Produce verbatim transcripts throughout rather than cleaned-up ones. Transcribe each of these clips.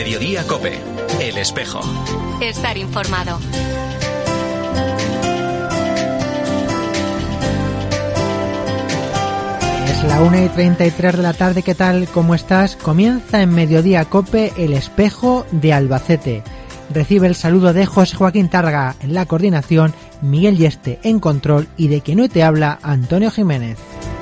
Mediodía COPE, El Espejo. Estar informado. Es la una y treinta y tres de la tarde, ¿qué tal? ¿Cómo estás? Comienza en Mediodía COPE, El Espejo de Albacete. Recibe el saludo de José Joaquín Tárraga en la coordinación, Miguel Yeste en control y de quien hoy te habla, Antonio Jiménez.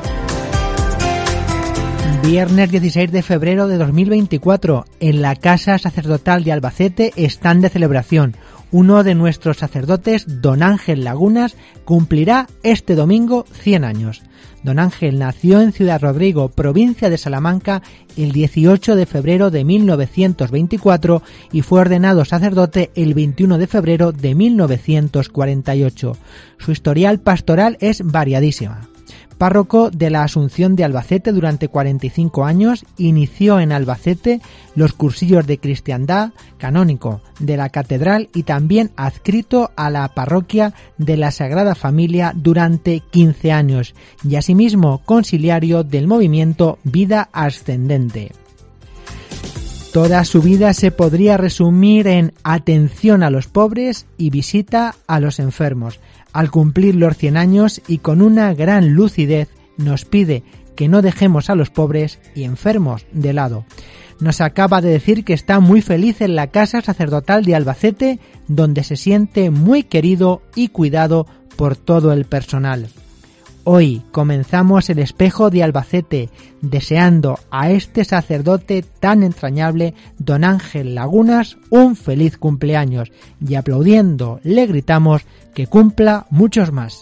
Viernes dieciséis de febrero de dos mil veinticuatro, en la Casa Sacerdotal de Albacete están de celebración. Uno de nuestros sacerdotes, don Ángel Lagunas, cumplirá este domingo cien años. Don Ángel nació en Ciudad Rodrigo, provincia de Salamanca, el dieciocho de febrero de mil novecientos veinticuatro y fue ordenado sacerdote el veintiuno de febrero de mil novecientos cuarenta y ocho. Su historial pastoral es variadísima. Párroco de la Asunción de Albacete durante cuarenta y cinco años, inició en Albacete los cursillos de cristiandad, canónico de la catedral y también adscrito a la parroquia de la Sagrada Familia durante quince años y asimismo conciliario del movimiento Vida Ascendente. Toda su vida se podría resumir en atención a los pobres y visita a los enfermos. Al cumplir los cien años y con una gran lucidez nos pide que no dejemos a los pobres y enfermos de lado. Nos acaba de decir que está muy feliz en la Casa Sacerdotal de Albacete, donde se siente muy querido y cuidado por todo el personal. Hoy comenzamos el Espejo de Albacete, deseando a este sacerdote tan entrañable, don Ángel Lagunas, un feliz cumpleaños y aplaudiendo le gritamos que cumpla muchos más.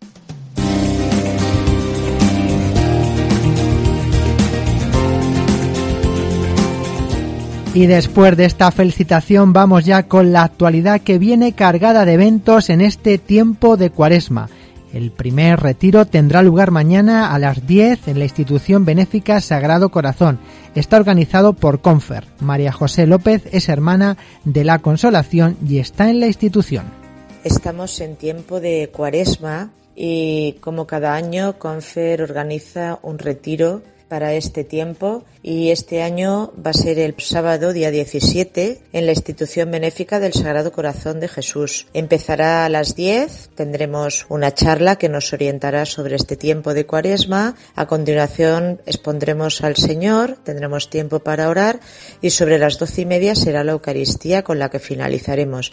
Y después de esta felicitación vamos ya con la actualidad que viene cargada de eventos en este tiempo de Cuaresma. El primer retiro tendrá lugar mañana a las diez en la institución benéfica Sagrado Corazón. Está organizado por Confer. María José López es hermana de la Consolación y está en la institución. Estamos en tiempo de Cuaresma y como cada año Confer organiza un retiro para este tiempo y este año va a ser el sábado día diecisiete en la institución benéfica del Sagrado Corazón de Jesús. Empezará a las diez, tendremos una charla que nos orientará sobre este tiempo de Cuaresma, a continuación expondremos al Señor, tendremos tiempo para orar y sobre las doce y media será la Eucaristía con la que finalizaremos.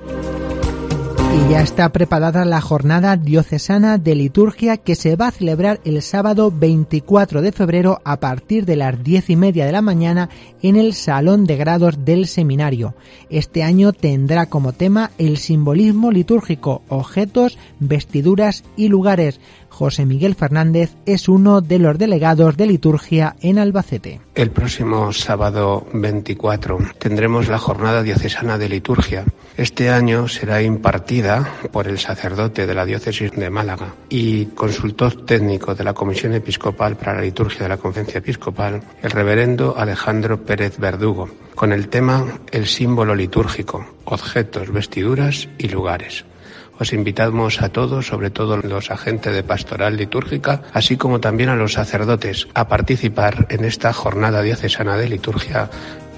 Y ya está preparada la jornada diocesana de liturgia que se va a celebrar el sábado veinticuatro de febrero a partir de las diez y media de la mañana en el Salón de Grados del Seminario. Este año tendrá como tema el simbolismo litúrgico, objetos, vestiduras y lugares. José Miguel Fernández es uno de los delegados de liturgia en Albacete. El próximo sábado veinticuatro tendremos la jornada diocesana de liturgia. Este año será impartida por el sacerdote de la diócesis de Málaga y consultor técnico de la Comisión Episcopal para la Liturgia de la Conferencia Episcopal, el reverendo Alejandro Pérez Verdugo, con el tema El símbolo litúrgico, objetos, vestiduras y lugares. Os invitamos a todos, sobre todo los agentes de pastoral litúrgica, así como también a los sacerdotes, a participar en esta jornada diocesana de liturgia.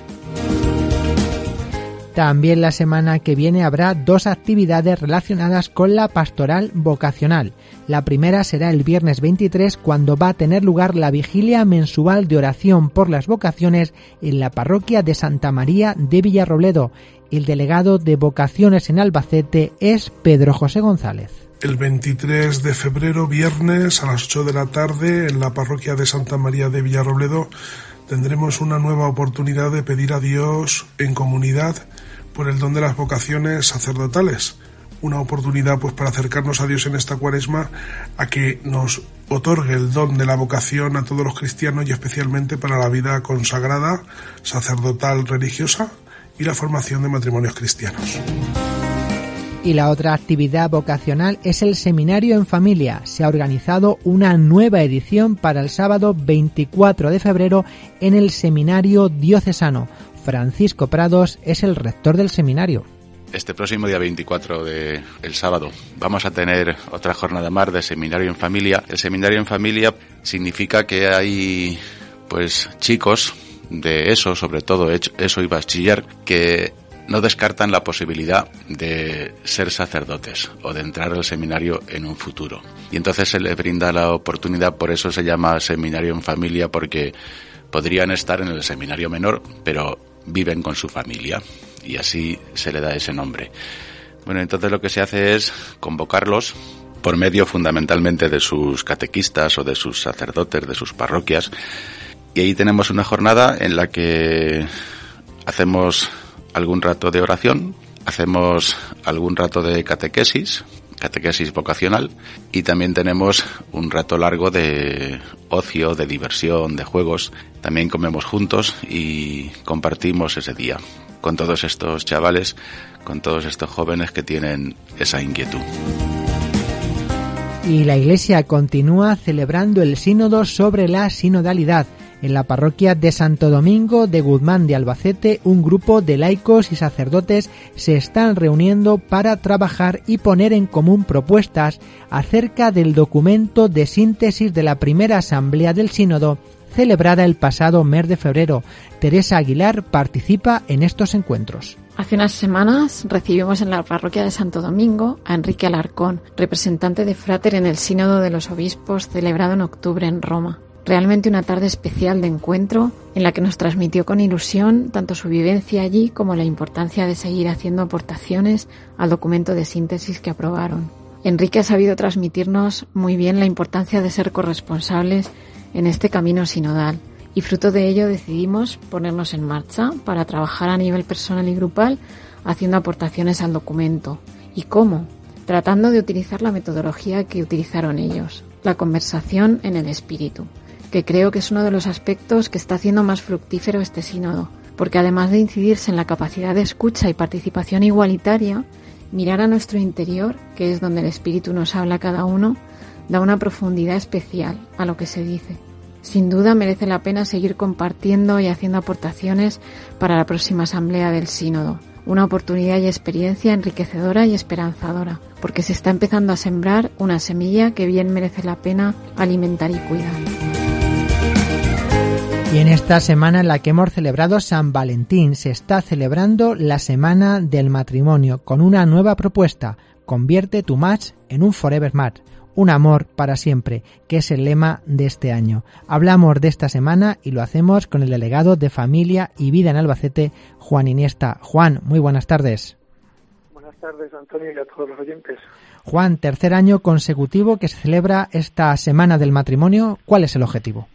También la semana que viene habrá dos actividades relacionadas con la pastoral vocacional. La primera será el viernes veintitrés, cuando va a tener lugar la vigilia mensual de oración por las vocaciones en la parroquia de Santa María de Villarrobledo. El delegado de vocaciones en Albacete es Pedro José González. El veintitrés de febrero, viernes, a las ocho de la tarde, en la parroquia de Santa María de Villarrobledo, tendremos una nueva oportunidad de pedir a Dios en comunidad por el don de las vocaciones sacerdotales. Una oportunidad pues para acercarnos a Dios en esta Cuaresma, a que nos otorgue el don de la vocación a todos los cristianos y especialmente para la vida consagrada, sacerdotal, religiosa y la formación de matrimonios cristianos. Y la otra actividad vocacional es el Seminario en Familia. Se ha organizado una nueva edición para el sábado veinticuatro de febrero en el Seminario Diocesano. Francisco Prados es el rector del seminario. Este próximo día veinticuatro de el sábado vamos a tener otra jornada más de Seminario en Familia. El Seminario en Familia significa que hay pues chicos de eso, sobre todo eso y bachiller, que no descartan la posibilidad de ser sacerdotes o de entrar al seminario en un futuro. Y entonces se les brinda la oportunidad, por eso se llama seminario en familia, porque podrían estar en el seminario menor, pero viven con su familia y así se le da ese nombre. Bueno, entonces lo que se hace es convocarlos por medio fundamentalmente de sus catequistas o de sus sacerdotes, de sus parroquias, y ahí tenemos una jornada en la que hacemos algún rato de oración, hacemos algún rato de catequesis, catequesis vocacional, y también tenemos un rato largo de ocio, de diversión, de juegos. También comemos juntos y compartimos ese día con todos estos chavales, con todos estos jóvenes que tienen esa inquietud. Y la Iglesia continúa celebrando el sínodo sobre la sinodalidad. En la parroquia de Santo Domingo de Guzmán de Albacete, un grupo de laicos y sacerdotes se están reuniendo para trabajar y poner en común propuestas acerca del documento de síntesis de la primera asamblea del sínodo celebrada el pasado mes de febrero. Teresa Aguilar participa en estos encuentros. Hace unas semanas recibimos en la parroquia de Santo Domingo a Enrique Alarcón, representante de Frater en el Sínodo de los Obispos celebrado en octubre en Roma. Realmente una tarde especial de encuentro en la que nos transmitió con ilusión tanto su vivencia allí como la importancia de seguir haciendo aportaciones al documento de síntesis que aprobaron. Enrique ha sabido transmitirnos muy bien la importancia de ser corresponsables en este camino sinodal y fruto de ello decidimos ponernos en marcha para trabajar a nivel personal y grupal haciendo aportaciones al documento. ¿Y cómo? Tratando de utilizar la metodología que utilizaron ellos, la conversación en el espíritu, que creo que es uno de los aspectos que está haciendo más fructífero este sínodo, porque además de incidirse en la capacidad de escucha y participación igualitaria, mirar a nuestro interior, que es donde el espíritu nos habla a cada uno, da una profundidad especial a lo que se dice. Sin duda merece la pena seguir compartiendo y haciendo aportaciones para la próxima asamblea del sínodo, una oportunidad y experiencia enriquecedora y esperanzadora, porque se está empezando a sembrar una semilla que bien merece la pena alimentar y cuidar. Y en esta semana en la que hemos celebrado San Valentín se está celebrando la Semana del Matrimonio con una nueva propuesta: convierte tu match en un forever match, un amor para siempre, que es el lema de este año. Hablamos de esta semana y lo hacemos con el delegado de Familia y Vida en Albacete, Juan Iniesta. Juan, muy buenas tardes. Buenas tardes, Antonio, y a todos los oyentes. Juan, tercer año consecutivo que se celebra esta Semana del Matrimonio. ¿Cuál es el objetivo?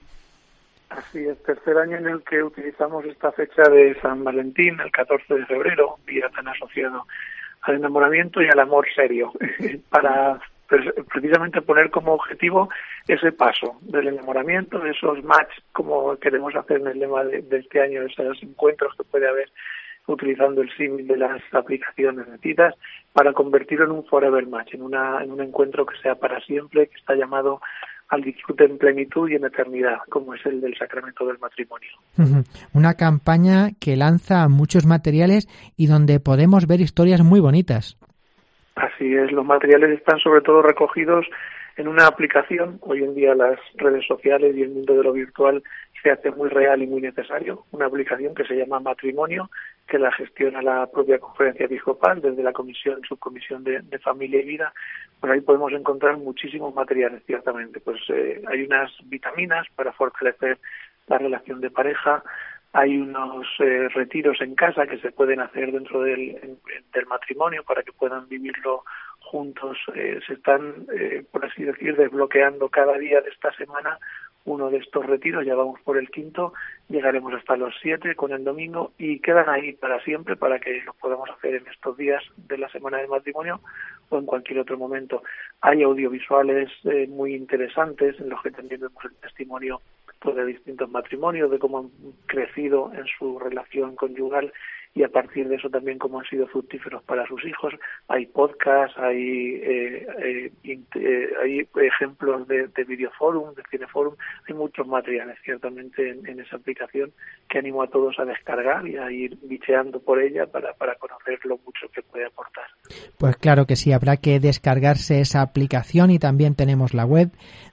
Así es, tercer año en el que utilizamos esta fecha de San Valentín, el catorce de febrero, día tan asociado al enamoramiento y al amor serio, para precisamente poner como objetivo ese paso del enamoramiento, de esos match, como queremos hacer en el lema de, de este año, esos encuentros que puede haber utilizando el símil de las aplicaciones de citas, para convertirlo en un forever match, en, una, en un encuentro que sea para siempre, que está llamado al disfrute en plenitud y en eternidad, como es el del sacramento del matrimonio. Una campaña que lanza muchos materiales y donde podemos ver historias muy bonitas. Así es, los materiales están sobre todo recogidos en una aplicación. Hoy en día las redes sociales y el mundo de lo virtual se hace muy real y muy necesario. Una aplicación que se llama Matrimonio, que la gestiona la propia Conferencia Episcopal desde la comisión, subcomisión de, de Familia y Vida. Pues ahí podemos encontrar muchísimos materiales, ciertamente. Pues eh, hay unas vitaminas para fortalecer la relación de pareja. Hay unos eh, retiros en casa que se pueden hacer dentro del, en, del matrimonio para que puedan vivirlo juntos. Eh, se están, eh, por así decir, desbloqueando cada día de esta semana uno de estos retiros. Ya vamos por el quinto, llegaremos hasta los siete con el domingo y quedan ahí para siempre para que los podamos hacer en estos días de la semana del matrimonio o en cualquier otro momento. Hay audiovisuales eh, muy interesantes en los que también vemos el testimonio pues, de distintos matrimonios, de cómo han crecido en su relación conyugal y a partir de eso también cómo han sido fructíferos para sus hijos. Hay podcasts, hay eh, eh, eh, hay ejemplos de, de videoforum, de cineforum, hay muchos materiales ciertamente en, en esa aplicación que animo a todos a descargar y a ir bicheando por ella para, para conocer lo mucho que puede aportar. Pues claro que sí, habrá que descargarse esa aplicación y también tenemos la web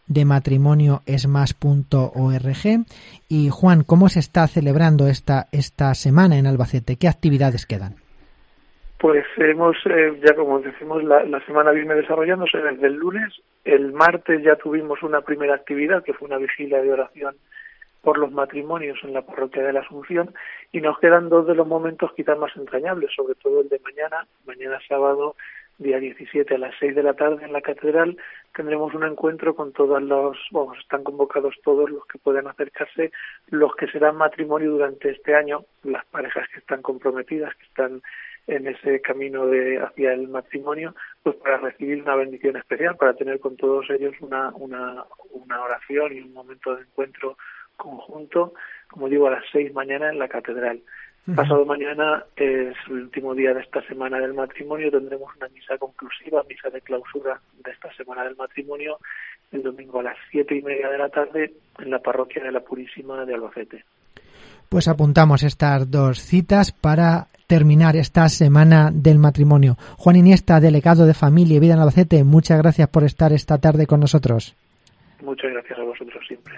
de matrimonio es más punto org. Y Juan, ¿cómo se está celebrando esta, esta semana en Albacete? ¿Qué actividades quedan? Pues hemos, eh, ya como decimos, la, la semana viene desarrollándose desde el lunes. El martes ya tuvimos una primera actividad, que fue una vigilia de oración por los matrimonios en la parroquia de la Asunción, y nos quedan dos de los momentos quizás más entrañables, sobre todo el de mañana, mañana sábado, día diecisiete a las seis de la tarde en la catedral, tendremos un encuentro con todos los, vamos, están convocados todos los que puedan acercarse, los que serán matrimonio durante este año, las parejas que están comprometidas, que están en ese camino de hacia el matrimonio, pues para recibir una bendición especial, para tener con todos ellos una, una, una oración y un momento de encuentro conjunto, como digo, a las seis mañana en la catedral. Uh-huh. Pasado mañana es el último día de esta semana del matrimonio, tendremos una misa conclusiva, misa de clausura de esta semana del matrimonio, el domingo a las siete y media de la tarde en la parroquia de la Purísima de Albacete. Pues apuntamos estas dos citas para terminar esta semana del matrimonio. Juan Iniesta, delegado de Familia y Vida en Albacete, muchas gracias por estar esta tarde con nosotros. Muchas gracias a vosotros siempre.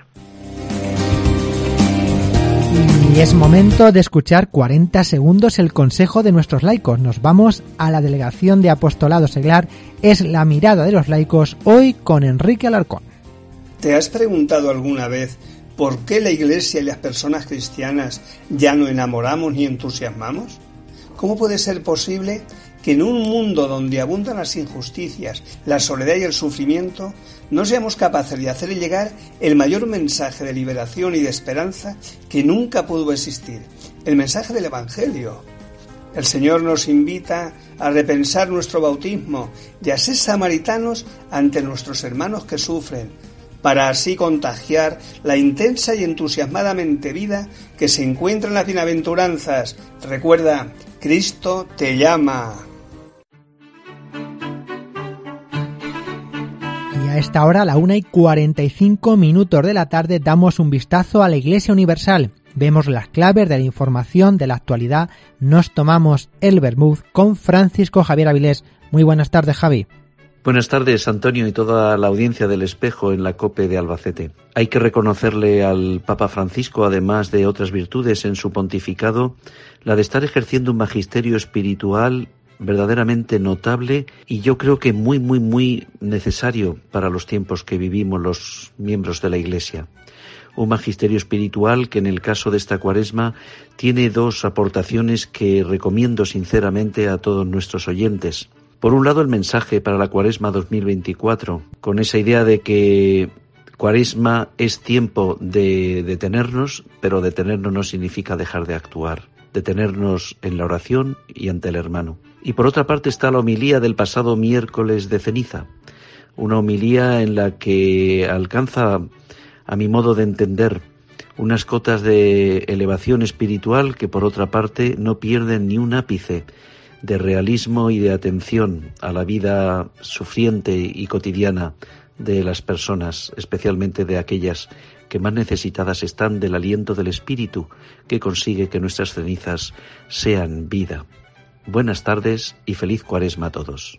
Y es momento de escuchar cuarenta segundos el consejo de nuestros laicos. Nos vamos a la Delegación de Apostolado Seglar. Es la mirada de los laicos, hoy con Enrique Alarcón. ¿Te has preguntado alguna vez por qué la Iglesia y las personas cristianas ya no enamoramos ni entusiasmamos? ¿Cómo puede ser posible que en un mundo donde abundan las injusticias, la soledad y el sufrimiento, no seamos capaces de hacer llegar el mayor mensaje de liberación y de esperanza que nunca pudo existir, el mensaje del Evangelio? El Señor nos invita a repensar nuestro bautismo y a ser samaritanos ante nuestros hermanos que sufren, para así contagiar la intensa y entusiasmadamente vida que se encuentra en las bienaventuranzas. Recuerda, Cristo te llama. Y a esta hora, a la una y cuarenta y cinco minutos de la tarde, damos un vistazo a la Iglesia Universal. Vemos las claves de la información de la actualidad. Nos tomamos el vermut con Francisco Javier Avilés. Muy buenas tardes, Javi. Buenas tardes, Antonio, y toda la audiencia del Espejo en la COPE de Albacete. Hay que reconocerle al Papa Francisco, además de otras virtudes en su pontificado, la de estar ejerciendo un magisterio espiritual verdaderamente notable y yo creo que muy, muy, muy necesario para los tiempos que vivimos los miembros de la Iglesia. Un magisterio espiritual que en el caso de esta Cuaresma tiene dos aportaciones que recomiendo sinceramente a todos nuestros oyentes. Por un lado, el mensaje para la Cuaresma dos mil veinticuatro, con esa idea de que Cuaresma es tiempo de detenernos, pero detenernos no significa dejar de actuar, detenernos en la oración y ante el hermano. Y por otra parte está la homilía del pasado miércoles de ceniza, una homilía en la que alcanza, a mi modo de entender, unas cotas de elevación espiritual que por otra parte no pierden ni un ápice de realismo y de atención a la vida sufriente y cotidiana de las personas, especialmente de aquellas que más necesitadas están del aliento del Espíritu que consigue que nuestras cenizas sean vida. Buenas tardes y feliz Cuaresma a todos.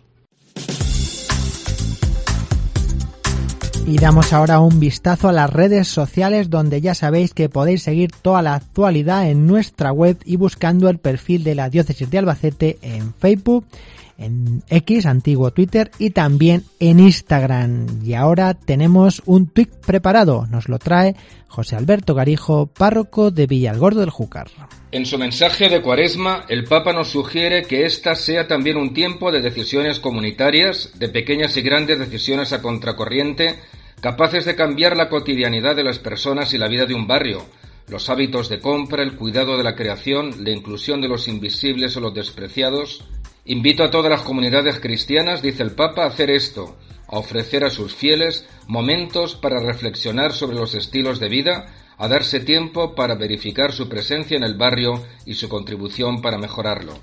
Y damos ahora un vistazo a las redes sociales, donde ya sabéis que podéis seguir toda la actualidad en nuestra web y buscando el perfil de la Diócesis de Albacete en Facebook, en X, antiguo Twitter, y también en Instagram. Y ahora tenemos un tuit preparado, nos lo trae José Alberto Garijo, párroco de Villalgordo del Júcar. En su mensaje de Cuaresma, el Papa nos sugiere que ésta sea también un tiempo de decisiones comunitarias, de pequeñas y grandes decisiones a contracorriente, capaces de cambiar la cotidianidad de las personas y la vida de un barrio, los hábitos de compra, el cuidado de la creación, la inclusión de los invisibles o los despreciados. Invito a todas las comunidades cristianas, dice el Papa, a hacer esto, a ofrecer a sus fieles momentos para reflexionar sobre los estilos de vida, a darse tiempo para verificar su presencia en el barrio y su contribución para mejorarlo.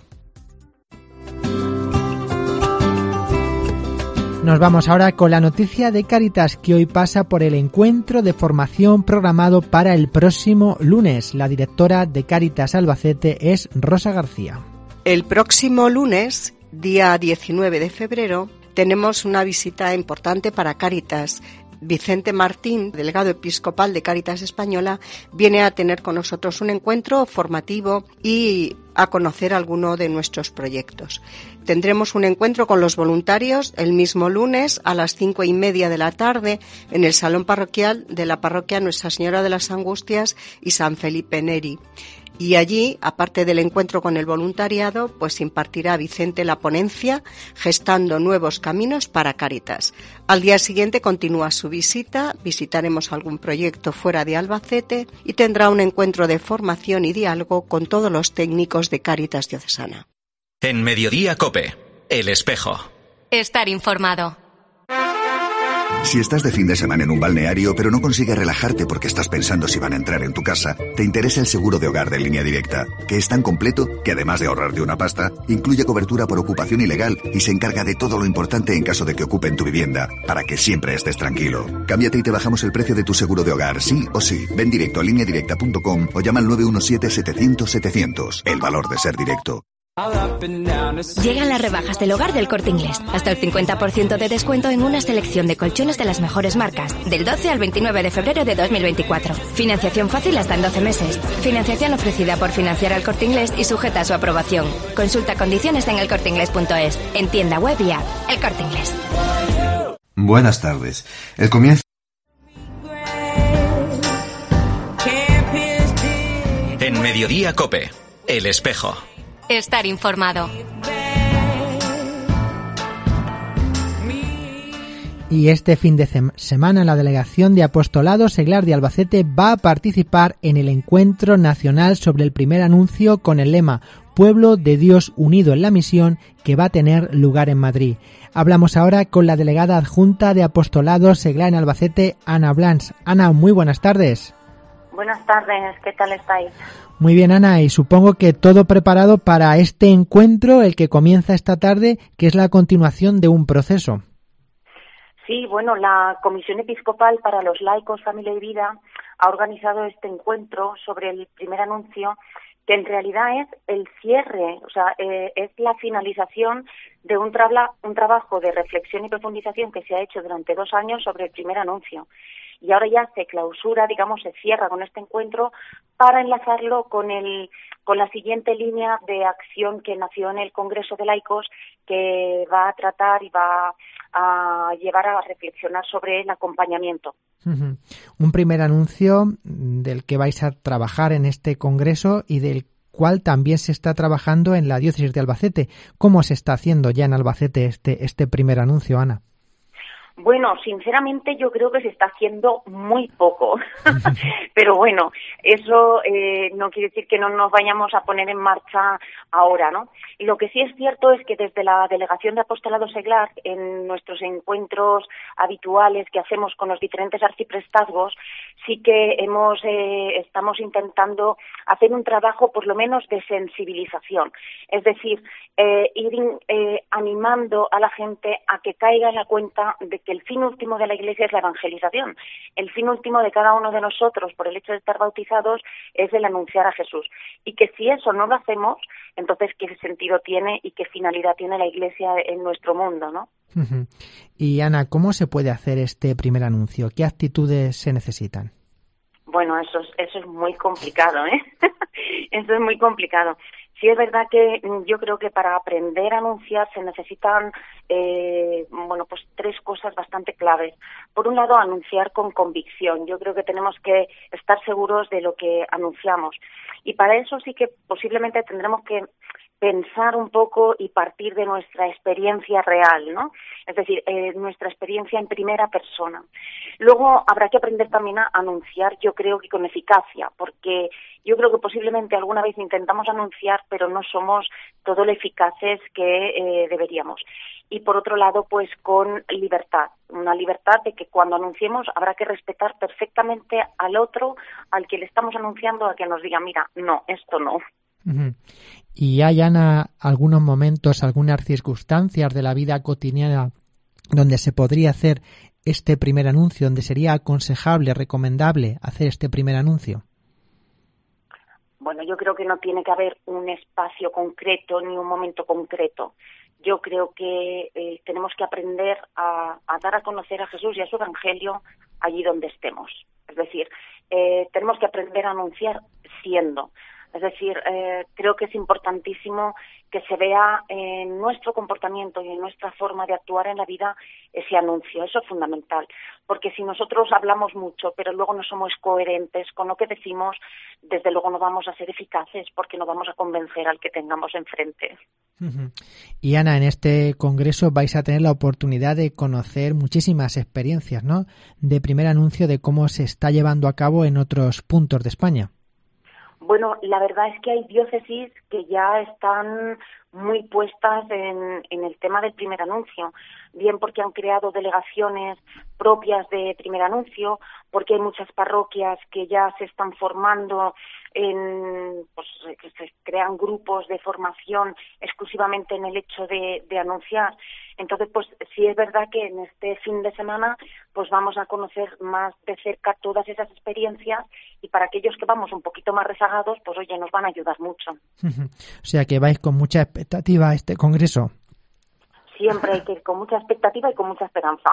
Nos vamos ahora con la noticia de Cáritas, que hoy pasa por el encuentro de formación programado para el próximo lunes. La directora de Cáritas Albacete es Rosa García. El próximo lunes, día diecinueve de febrero, tenemos una visita importante para Cáritas. Vicente Martín, delegado episcopal de Cáritas Española, viene a tener con nosotros un encuentro formativo y a conocer alguno de nuestros proyectos. Tendremos un encuentro con los voluntarios el mismo lunes a las cinco y media de la tarde en el salón parroquial de la parroquia Nuestra Señora de las Angustias y San Felipe Neri. Y allí, aparte del encuentro con el voluntariado, pues impartirá Vicente la ponencia Gestando Nuevos Caminos para Cáritas. Al día siguiente continúa su visita, visitaremos algún proyecto fuera de Albacete y tendrá un encuentro de formación y diálogo con todos los técnicos de Cáritas Diocesana. En Mediodía COPE, El Espejo. Estar informado. Si estás de fin de semana en un balneario pero no consigues relajarte porque estás pensando si van a entrar en tu casa, te interesa el seguro de hogar de Línea Directa, que es tan completo que además de ahorrarte una pasta, incluye cobertura por ocupación ilegal y se encarga de todo lo importante en caso de que ocupen tu vivienda, para que siempre estés tranquilo. Cámbiate y te bajamos el precio de tu seguro de hogar, sí o sí. Ven directo a línea directa punto com o llama al nueve uno siete, setecientos, setecientos. El valor de ser directo. Llegan las rebajas del hogar del Corte Inglés. Hasta el cincuenta por ciento de descuento en una selección de colchones de las mejores marcas. Del doce al veintinueve de febrero de dos mil veinticuatro. Financiación fácil hasta en doce meses. Financiación ofrecida por Financiar al Corte Inglés y sujeta a su aprobación. Consulta condiciones en el corte inglés punto es. En tienda web y app. El Corte Inglés. Buenas tardes. El comienzo... En Mediodía COPE, El Espejo. Estar informado. Y este fin de semana la Delegación de Apostolado Seglar de Albacete va a participar en el Encuentro Nacional sobre el Primer Anuncio con el lema Pueblo de Dios unido en la misión, que va a tener lugar en Madrid. Hablamos ahora con la delegada adjunta de Apostolado Seglar en Albacete, Ana Blans. Ana, muy buenas tardes. Buenas tardes, ¿qué tal estáis? Muy bien, Ana, y supongo que todo preparado para este encuentro, el que comienza esta tarde, que es la continuación de un proceso. Sí, bueno, la Comisión Episcopal para los Laicos, Familia y Vida ha organizado este encuentro sobre el primer anuncio, que en realidad es el cierre, o sea, eh, es la finalización de un, trabla, un trabajo de reflexión y profundización que se ha hecho durante dos años sobre el primer anuncio. Y ahora ya se clausura, digamos, se cierra con este encuentro para enlazarlo con el con la siguiente línea de acción que nació en el Congreso de Laicos, que va a tratar y va a llevar a reflexionar sobre el acompañamiento. Uh-huh. Un primer anuncio del que vais a trabajar en este Congreso y del cual también se está trabajando en la diócesis de Albacete. ¿Cómo se está haciendo ya en Albacete este, este primer anuncio, Ana? Bueno, sinceramente yo creo que se está haciendo muy poco, pero bueno, eso eh, no quiere decir que no nos vayamos a poner en marcha ahora, ¿no? Y lo que sí es cierto es que desde la Delegación de Apostolado Seglar, en nuestros encuentros habituales que hacemos con los diferentes arciprestazgos, sí que hemos eh, estamos intentando hacer un trabajo por lo menos de sensibilización, es decir, eh, ir eh, animando a la gente a que caiga en la cuenta de que el fin último de la Iglesia es la evangelización. El fin último de cada uno de nosotros, por el hecho de estar bautizados, es el anunciar a Jesús. Y que si eso no lo hacemos, entonces qué sentido tiene y qué finalidad tiene la Iglesia en nuestro mundo, ¿no? Uh-huh. Y Ana, ¿cómo se puede hacer este primer anuncio? ¿Qué actitudes se necesitan? Bueno, eso es, eso es muy complicado, ¿eh? Eso es muy complicado. Sí, es verdad que yo creo que para aprender a anunciar se necesitan, eh, bueno, pues tres cosas bastante claves. Por un lado, anunciar con convicción. Yo creo que tenemos que estar seguros de lo que anunciamos. Y para eso sí que posiblemente tendremos que pensar un poco y partir de nuestra experiencia real, ¿no? Es decir, eh, nuestra experiencia en primera persona. Luego habrá que aprender también a anunciar, yo creo que con eficacia, porque yo creo que posiblemente alguna vez intentamos anunciar, pero no somos todo lo eficaces que eh, deberíamos. Y por otro lado, pues con libertad, una libertad de que cuando anunciemos habrá que respetar perfectamente al otro, al que le estamos anunciando, a que nos diga, mira, no, esto no. Uh-huh. ¿Y hay, Ana, algunos momentos, algunas circunstancias de la vida cotidiana donde se podría hacer este primer anuncio, donde sería aconsejable, recomendable hacer este primer anuncio? Bueno, yo creo que no tiene que haber un espacio concreto ni un momento concreto. yo creo que eh, tenemos que aprender a, a dar a conocer a Jesús y a su Evangelio allí donde estemos. Es decir, eh, tenemos que aprender a anunciar siendo. Es decir, eh, creo que es importantísimo que se vea en nuestro comportamiento y en nuestra forma de actuar en la vida ese anuncio. Eso es fundamental, porque si nosotros hablamos mucho, pero luego no somos coherentes con lo que decimos, desde luego no vamos a ser eficaces, porque no vamos a convencer al que tengamos enfrente. Uh-huh. Y Ana, en este congreso vais a tener la oportunidad de conocer muchísimas experiencias, ¿no?, de primer anuncio de cómo se está llevando a cabo en otros puntos de España. Bueno, la verdad es que hay diócesis que ya están muy puestas en, en el tema del primer anuncio, bien porque han creado delegaciones propias de primer anuncio, porque hay muchas parroquias que ya se están formando en, pues, que se crean grupos de formación exclusivamente en el hecho de, de anunciar. Entonces, pues sí es verdad que en este fin de semana pues vamos a conocer más de cerca todas esas experiencias, y para aquellos que vamos un poquito más rezagados, pues oye, nos van a ayudar mucho. O sea que vais con mucha expectativa a este congreso. Siempre hay que ir con mucha expectativa y con mucha esperanza.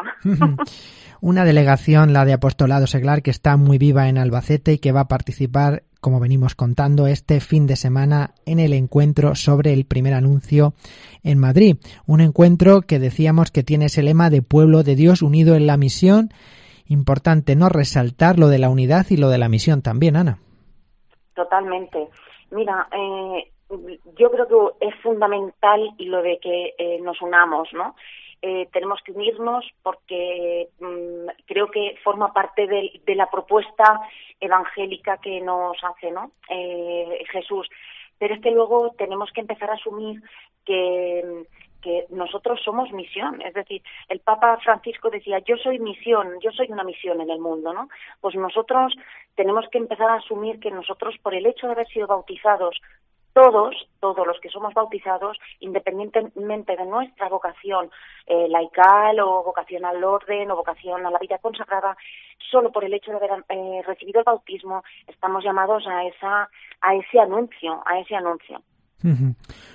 Una delegación, la de Apostolado Seglar, que está muy viva en Albacete y que va a participar, como venimos contando, este fin de semana en el encuentro sobre el primer anuncio en Madrid. Un encuentro que decíamos que tiene ese lema de pueblo de Dios unido en la misión. Importante no resaltar lo de la unidad y lo de la misión también, Ana. Totalmente. Mira, eh, yo creo que es fundamental y lo de que eh, nos unamos, ¿no? Eh, tenemos que unirnos porque mmm, creo que forma parte de, de la propuesta evangélica que nos hace, ¿no? Eh, Jesús. Pero es que luego tenemos que empezar a asumir que que nosotros somos misión. Es decir, el Papa Francisco decía, yo soy misión, yo soy una misión en el mundo, ¿no? Pues nosotros tenemos que empezar a asumir que nosotros, por el hecho de haber sido bautizados, todos, todos los que somos bautizados, independientemente de nuestra vocación eh, laical o vocación al orden o vocación a la vida consagrada, solo por el hecho de haber eh, recibido el bautismo, estamos llamados a esa, a ese anuncio, a ese anuncio. Uh-huh.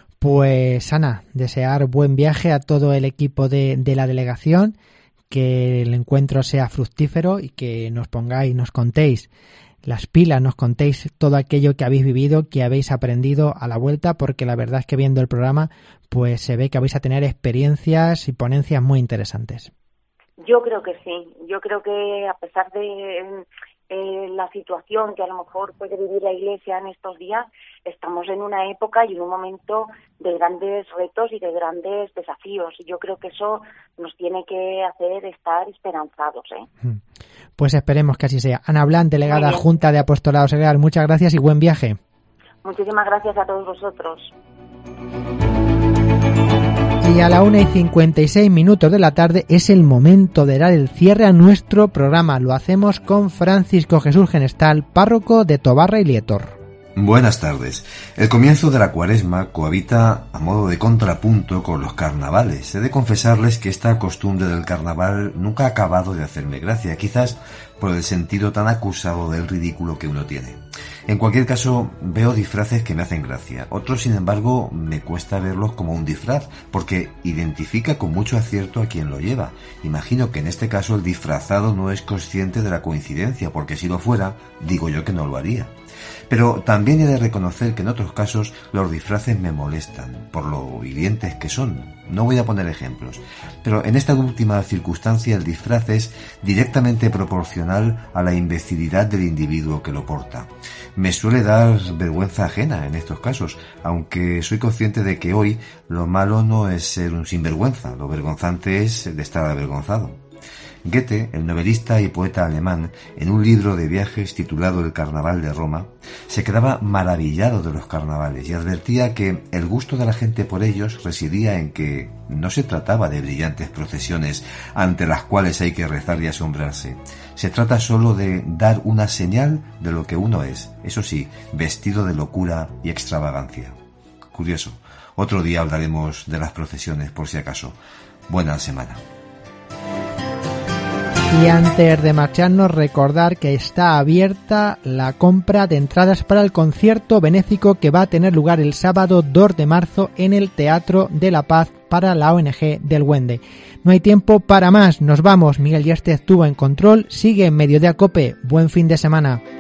Pues Ana, desear buen viaje a todo el equipo de, de la delegación, que el encuentro sea fructífero y que nos pongáis, nos contéis las pilas, nos contéis todo aquello que habéis vivido, que habéis aprendido a la vuelta, porque la verdad es que viendo el programa pues se ve que vais a tener experiencias y ponencias muy interesantes. Yo creo que sí, yo creo que a pesar de eh, la situación que a lo mejor puede vivir la Iglesia en estos días, estamos en una época y en un momento de grandes retos y de grandes desafíos, y yo creo que eso nos tiene que hacer estar esperanzados, ¿eh? Pues esperemos que así sea. Ana Blan, delegada Junta de Apostolado Seglar, muchas gracias y buen viaje. Muchísimas gracias a todos vosotros. Y a la una y cincuenta y seis minutos de la tarde es el momento de dar el cierre a nuestro programa. Lo hacemos con Francisco Jesús Genestal, párroco de Tobarra y Lietor. Buenas tardes. El comienzo de la Cuaresma cohabita a modo de contrapunto con los carnavales. He de confesarles que esta costumbre del carnaval nunca ha acabado de hacerme gracia, quizás por el sentido tan acusado del ridículo que uno tiene. En cualquier caso, veo disfraces que me hacen gracia. Otros, sin embargo, me cuesta verlos como un disfraz, porque identifica con mucho acierto a quien lo lleva. Imagino que en este caso el disfrazado no es consciente de la coincidencia, porque si lo fuera, digo yo que no lo haría. Pero también he de reconocer que en otros casos los disfraces me molestan, por lo hirientes que son. No voy a poner ejemplos, pero en esta última circunstancia el disfraz es directamente proporcional a la imbecilidad del individuo que lo porta. Me suele dar vergüenza ajena en estos casos, aunque soy consciente de que hoy lo malo no es ser un sinvergüenza, lo vergonzante es de estar avergonzado. Goethe, el novelista y poeta alemán, en un libro de viajes titulado El Carnaval de Roma, se quedaba maravillado de los carnavales y advertía que el gusto de la gente por ellos residía en que no se trataba de brillantes procesiones ante las cuales hay que rezar y asombrarse. Se trata solo de dar una señal de lo que uno es, eso sí, vestido de locura y extravagancia. Curioso. Otro día hablaremos de las procesiones, por si acaso. Buena semana. Y antes de marcharnos, recordar que está abierta la compra de entradas para el concierto benéfico que va a tener lugar el sábado dos de marzo en el Teatro de la Paz para la O N Ge del Wende. No hay tiempo para más, nos vamos. Miguel Yeste estuvo en control, sigue en Mediodía Cope, buen fin de semana.